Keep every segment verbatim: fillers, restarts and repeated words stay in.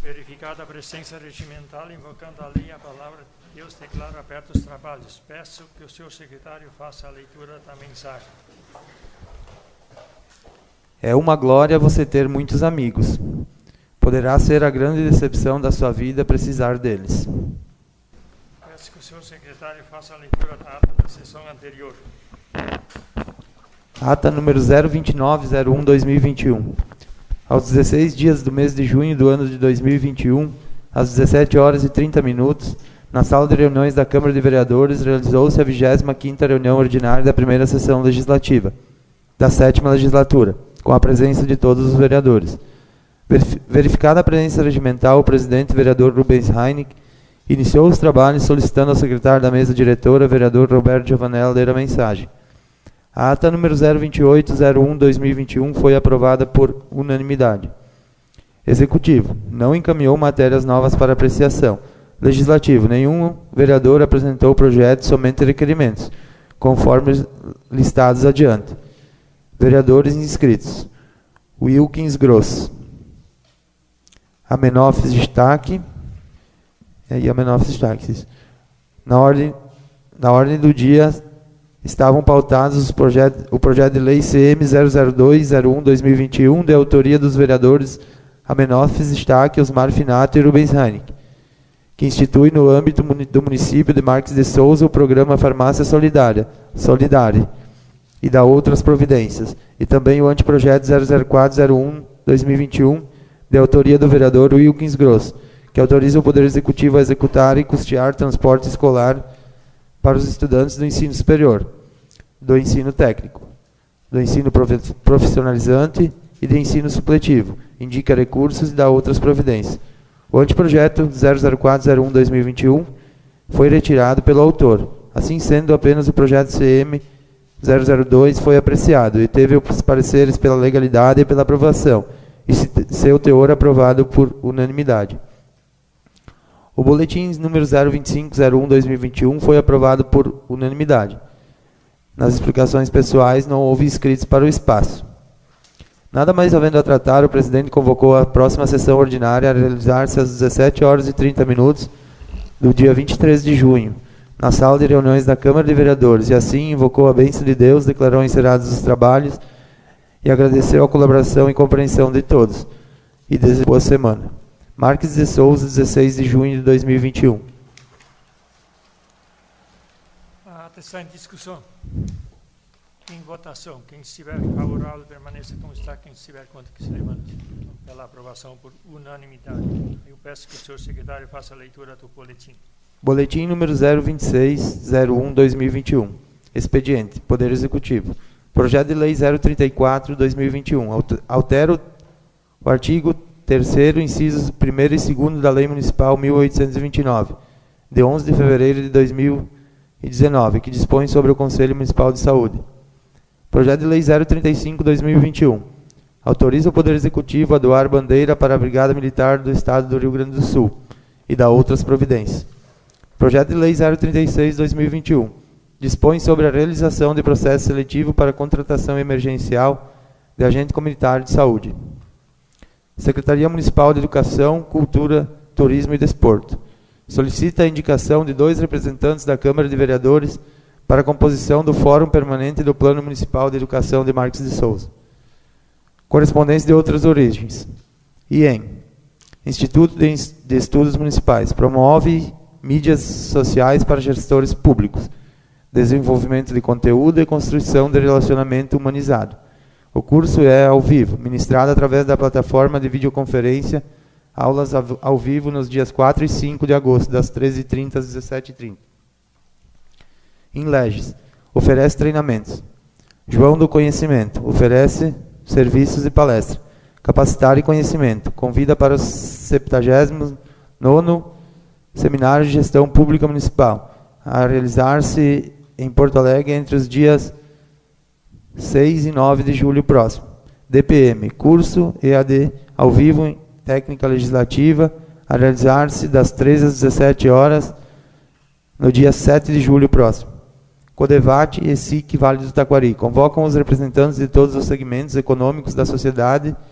Verificada a presença regimental, invocando a lei e a palavra de Deus, declaro abertos os trabalhos. Peço que o senhor secretário faça a leitura da mensagem. É uma glória você ter muitos amigos. Poderá ser a grande decepção da sua vida precisar deles. Peço que o senhor secretário faça a leitura da ata da sessão anterior. Ata número zero vinte e nove zero um barra dois mil e vinte e um. Aos dezesseis dias do mês de junho do ano de dois mil e vinte e um, às dezessete horas e trinta minutos, na sala de reuniões da Câmara de Vereadores, realizou-se a vigésima quinta reunião ordinária da primeira sessão legislativa, da sétima legislatura, com a presença de todos os vereadores. Verificada a presença regimental, o presidente, vereador Rubens Heineck, iniciou os trabalhos solicitando ao secretário da mesa diretora, vereador Roberto Giovanella, ler a mensagem. A ata número zero vinte e oito zero um barra dois mil e vinte e um foi aprovada por unanimidade. Executivo. Não encaminhou matérias novas para apreciação. Legislativo. Nenhum vereador apresentou projetos, somente requerimentos, conforme listados adiante. Vereadores inscritos. Wilkins Gross. Amenófis Destaque. E Amenófis Destaque. Na ordem, na ordem do dia, estavam pautados os projetos, o projeto de lei C M zero zero dois zero um barra dois mil e vinte e um, de autoria dos vereadores Amenófis Destaque, Osmar Finato e Rubens Heineck, que institui no âmbito do município de Marques de Souza o programa Farmácia Solidária, Solidare, e da outras providências, e também o anteprojeto zero zero quatro zero um barra dois mil e vinte e um, de autoria do vereador Wilkins Gross, que autoriza o Poder Executivo a executar e custear transporte escolar para os estudantes do ensino superior, do ensino técnico, do ensino profissionalizante e do ensino supletivo, indica recursos e dá outras providências. O anteprojeto zero zero quatro zero um barra dois mil e vinte e um foi retirado pelo autor. Assim sendo, apenas o projeto C M zero zero dois foi apreciado e teve os pareceres pela legalidade e pela aprovação, e seu teor aprovado por unanimidade. O boletim número zero vinte e cinco zero um barra dois mil e vinte e um foi aprovado por unanimidade. Nas explicações pessoais, não houve inscritos para o espaço. Nada mais havendo a tratar, o presidente convocou a próxima sessão ordinária a realizar-se às dezessete horas e trinta minutos do dia vinte e três de junho, na sala de reuniões da Câmara de Vereadores, e assim invocou a bênção de Deus, declarou encerrados os trabalhos e agradeceu a colaboração e compreensão de todos. E desejou boa semana. Marques de Souza, dezesseis de junho de dois mil e vinte e um. A ata está em discussão. Em votação. Quem estiver favorável, permaneça como está. Quem estiver contra, que se levante. Pela aprovação por unanimidade. Eu peço que o senhor secretário faça a leitura do boletim. Boletim número zero vinte e seis zero um barra dois mil e vinte e um. Expediente. Poder Executivo. Projeto de Lei zero trinta e quatro barra dois mil e vinte e um. Altera o artigo terceiro, incisos primeiro e segundo da Lei Municipal mil oitocentos e vinte e nove, de onze de fevereiro de dois mil e dezenove, que dispõe sobre o Conselho Municipal de Saúde. Projeto de Lei zero trinta e cinco barra dois mil e vinte e um. Autoriza o Poder Executivo a doar bandeira para a Brigada Militar do Estado do Rio Grande do Sul e dá outras providências. Projeto de Lei zero trinta e seis barra dois mil e vinte e um. Dispõe sobre a realização de processo seletivo para contratação emergencial de agente comunitário de saúde. Secretaria Municipal de Educação, Cultura, Turismo e Desporto. Solicita a indicação de dois representantes da Câmara de Vereadores para a composição do Fórum Permanente do Plano Municipal de Educação de Marques de Souza. Correspondência de outras origens. I E M. Instituto de Estudos Municipais. Promove mídias sociais para gestores públicos. Desenvolvimento de conteúdo e construção de relacionamento humanizado. O curso é ao vivo, ministrado através da plataforma de videoconferência, aulas ao vivo nos dias quatro e cinco de agosto, das treze e trinta às dezessete e trinta. Inleges, oferece treinamentos. João do Conhecimento, oferece serviços e palestra. Capacitar e Conhecimento, convida para o septuagésimo nono Seminário de Gestão Pública Municipal, a realizar-se em Porto Alegre entre os dias seis e nove de julho próximo. D P M, curso E A D ao vivo em técnica legislativa, a realizar-se das treze às dezessete horas no dia sete de julho próximo. Codevate e S I C Vale do Taquari convocam os representantes de todos os segmentos econômicos da sociedade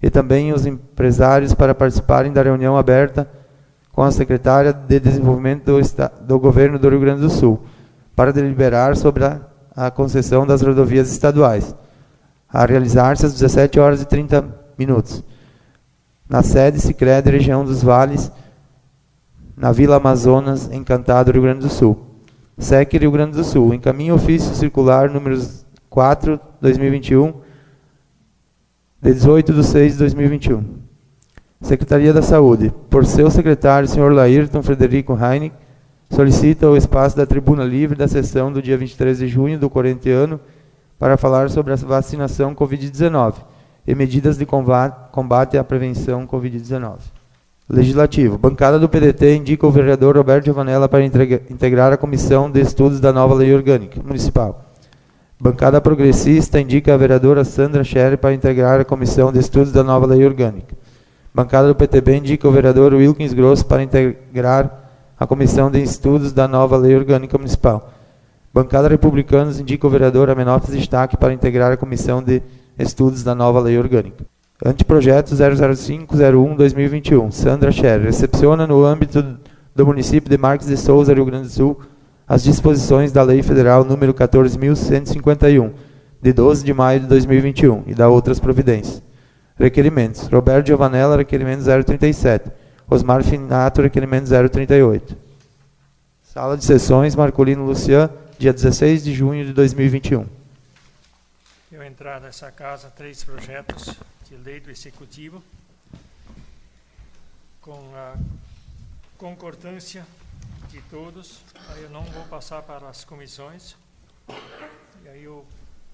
e também os empresários para participarem da reunião aberta com a secretária de Desenvolvimento do, do Governo do Rio Grande do Sul, para deliberar sobre a, a concessão das rodovias estaduais, a realizar-se às dezessete horas e trinta minutos, na sede Sicredi, região dos Vales, na Vila Amazonas, Encantado, Rio Grande do Sul. S E C Rio Grande do Sul, encaminha ofício circular número quatro, dois mil e vinte e um, de dezoito de seis de dois mil e vinte e um. Secretaria da Saúde, por seu secretário, senhor Laírton Frederico Heineck, solicita o espaço da tribuna livre da sessão do dia vinte e três de junho do corrente ano para falar sobre a vacinação covid dezenove e medidas de combate à prevenção covid dezenove. Legislativo. Bancada do P D T indica o vereador Roberto Giovanella para integrar a Comissão de Estudos da nova Lei Orgânica Municipal. Bancada Progressista indica a vereadora Sandra Scherer para integrar a Comissão de Estudos da nova Lei Orgânica. Bancada do P T B indica o vereador Wilkins Grosso para integrar a Comissão de Estudos da nova Lei Orgânica Municipal. Bancada Republicanos indica o vereador Amenófis Destaque para integrar a Comissão de Estudos da nova Lei Orgânica. Anteprojeto zero zero cinco zero um barra dois mil e vinte e um. Sandra Scherer recepciona no âmbito do município de Marques de Souza, Rio Grande do Sul, as disposições da Lei Federal número quatorze mil cento e cinquenta e um, de doze de maio de dois mil e vinte e um, e da outras providências. Requerimentos. Roberto Giovanella, requerimento zero trinta e sete. Osmar Finato, requerimento zero trinta e oito. Sala de sessões, Marcolino Lucian, dia dezesseis de junho de dois mil e vinte e um. Eu entrar nessa casa três projetos de lei do Executivo com a concordância de todos. Aí eu não vou passar para as comissões. E aí eu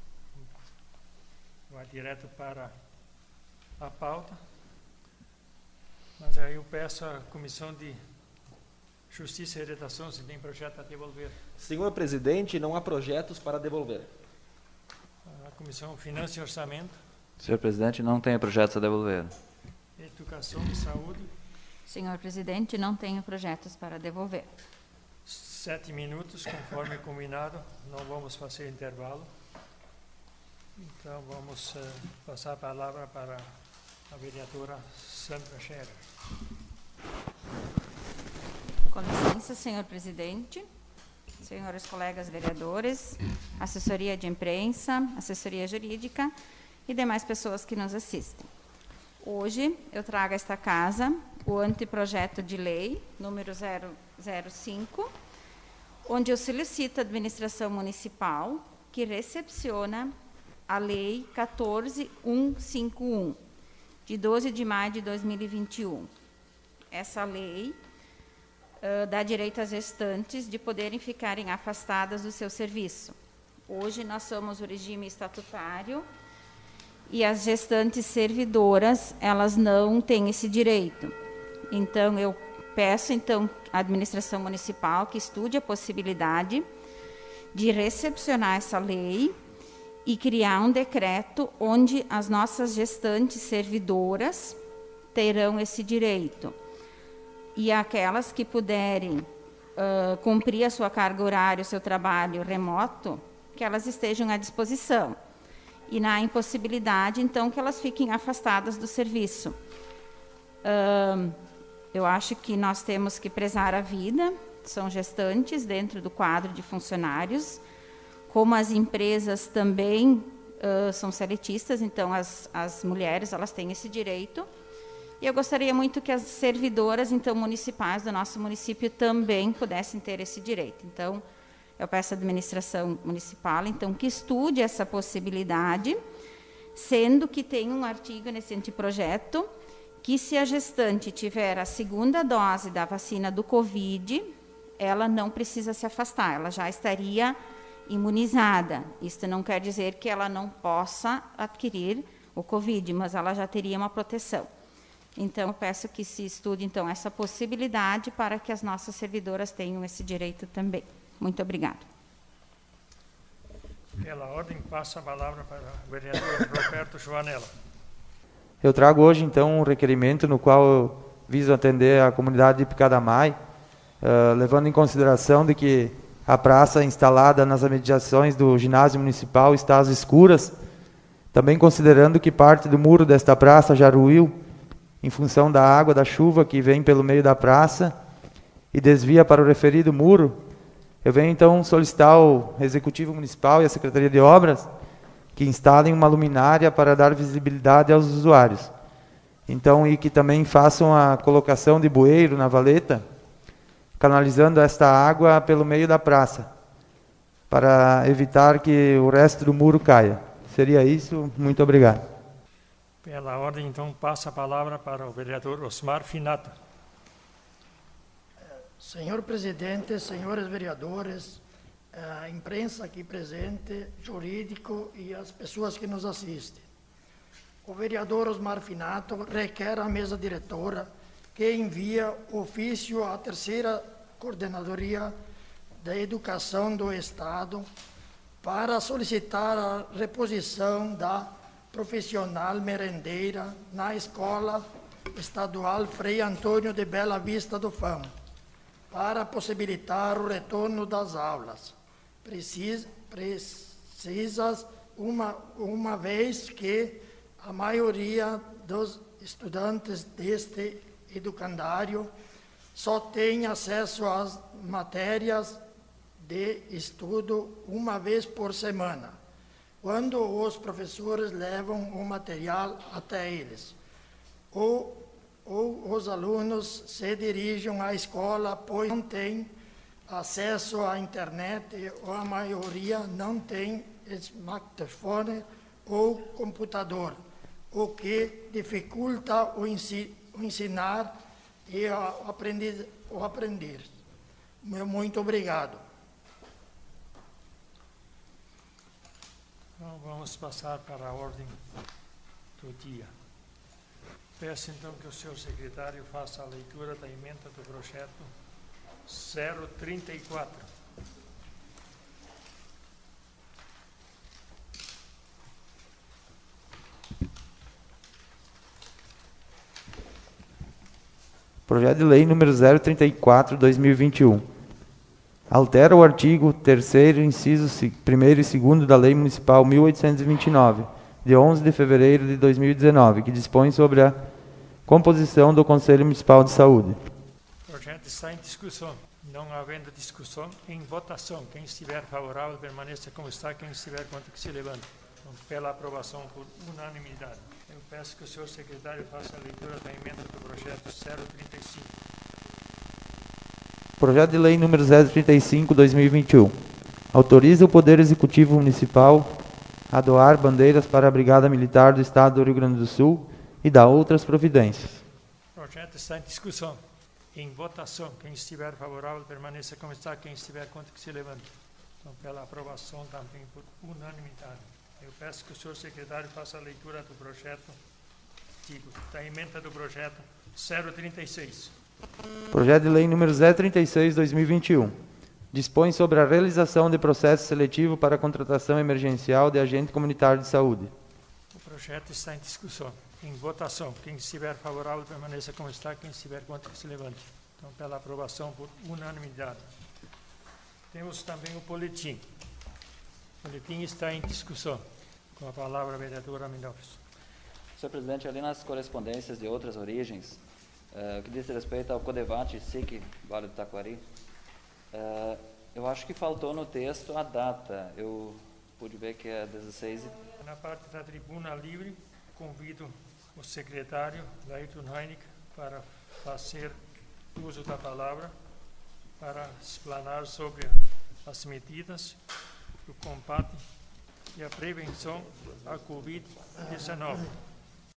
vou direto para a pauta. Mas aí eu peço à Comissão de Justiça e Redação se tem projeto a devolver. Senhor presidente, não há projetos para devolver. A Comissão Finanças e Orçamento. Senhor presidente, não tenho projetos a devolver. Educação e Saúde. Senhor presidente, não tenho projetos para devolver. Sete minutos, conforme combinado, não vamos fazer intervalo. Então, vamos uh, passar a palavra para a vereadora Sandra Scherer. Com licença, senhor presidente, senhores colegas vereadores, assessoria de imprensa, assessoria jurídica e demais pessoas que nos assistem. Hoje, eu trago a esta casa o anteprojeto de lei número zero zero cinco, onde eu solicito à administração municipal que recepciona a lei quatorze mil cento e cinquenta e um, de doze de maio de dois mil e vinte e um. Essa lei uh, dá direito às gestantes de poderem ficarem afastadas do seu serviço. Hoje nós somos o regime estatutário e as gestantes servidoras, elas não têm esse direito. Então, eu peço então à administração municipal que estude a possibilidade de recepcionar essa lei e criar um decreto onde as nossas gestantes servidoras terão esse direito. E aquelas que puderem uh, cumprir a sua carga horária, o seu trabalho remoto, que elas estejam à disposição. E na impossibilidade, então, que elas fiquem afastadas do serviço. Uh, eu acho que nós temos que prezar a vida, são gestantes dentro do quadro de funcionários, como as empresas também uh, são seletistas, então as, as mulheres elas têm esse direito. E eu gostaria muito que as servidoras então municipais do nosso município também pudessem ter esse direito. Então, eu peço à administração municipal então que estude essa possibilidade, sendo que tem um artigo nesse anteprojeto que se a gestante tiver a segunda dose da vacina do Covid, ela não precisa se afastar, ela já estaria imunizada. Isto não quer dizer que ela não possa adquirir o Covid, mas ela já teria uma proteção. Então, eu peço que se estude, então, essa possibilidade para que as nossas servidoras tenham esse direito também. Muito obrigada. Pela ordem, passo a palavra para o vereador Roberto Giovanella. Eu trago hoje, então, um requerimento no qual eu viso atender a comunidade de Picadamai, uh, levando em consideração de que a praça instalada nas imediações do ginásio municipal está às escuras, Também considerando que parte do muro desta praça já ruiu, em função da água da chuva que vem pelo meio da praça e desvia para o referido muro, eu venho então solicitar ao Executivo Municipal e à Secretaria de Obras que instalem uma luminária para dar visibilidade aos usuários. Então, e que também façam a colocação de bueiro na valeta, canalizando esta água pelo meio da praça, para evitar que o resto do muro caia. Seria isso. Muito obrigado. Pela ordem, então, passa a palavra para o vereador Osmar Finato. Senhor presidente, senhores vereadores, a imprensa aqui presente, jurídico e as pessoas que nos assistem. O vereador Osmar Finato requer à mesa diretora que envia ofício à terceira coordenadoria da Educação do Estado para solicitar a reposição da profissional merendeira na Escola Estadual Frei Antônio de Bela Vista do Fão, para possibilitar o retorno das aulas, Precis, precisas uma, uma vez que a maioria dos estudantes deste educandário só tem acesso às matérias de estudo uma vez por semana, quando os professores levam o material até eles, ou, ou os alunos se dirigem à escola, pois não têm acesso à internet, ou a maioria não tem smartphone ou computador, o que dificulta o, ensi, o ensinar e o aprender. O aprender. Muito obrigado. Então, vamos passar para a ordem do dia. Peço, então, que o senhor secretário faça a leitura da emenda do projeto zero trinta e quatro. Projeto de Lei número zero trinta e quatro, dois mil e vinte e um. Altera o artigo terceiro, incisos primeiro e segundo da Lei Municipal mil oitocentos e vinte e nove, de onze de fevereiro de dois mil e dezenove, que dispõe sobre a composição do Conselho Municipal de Saúde. O projeto está em discussão. Não havendo discussão, em votação. Quem estiver favorável, permaneça como está. Quem estiver contra, que se levante. Então, pela aprovação por unanimidade. Eu peço que o senhor secretário faça a leitura da emenda do projeto zero trinta e cinco. Projeto de Lei número zero trinta e cinco, dois mil e vinte e um. Autoriza o Poder Executivo Municipal a doar bandeiras para a Brigada Militar do Estado do Rio Grande do Sul e dá outras providências. O projeto está em discussão. Em votação. Quem estiver favorável, permaneça como está. Quem estiver contra, que se levante. Então, pela aprovação também por unanimidade. Eu peço que o senhor secretário faça a leitura do projeto, digo, da emenda do projeto zero trinta e seis. Projeto de Lei número zero trinta e seis, dois mil e vinte e um. Dispõe sobre a realização de processo seletivo para a contratação emergencial de agente comunitário de saúde. O projeto está em discussão. Em votação. Quem estiver favorável, permaneça como está. Quem estiver contra, que se levante. Então, pela aprovação por unanimidade. Temos também o boletim. O boletim está em discussão. Com a palavra a vereadora Mendonça. Senhor presidente, ali nas correspondências de outras origens, uh, que diz respeito ao Codevate S I C, Vale do Taquari, uh, eu acho que faltou no texto a data. Eu pude ver que é dezesseis. Na parte da tribuna livre, convido o secretário, Lairton Heineck, para fazer uso da palavra, para explanar sobre as medidas do combate e a prevenção à covid dezenove.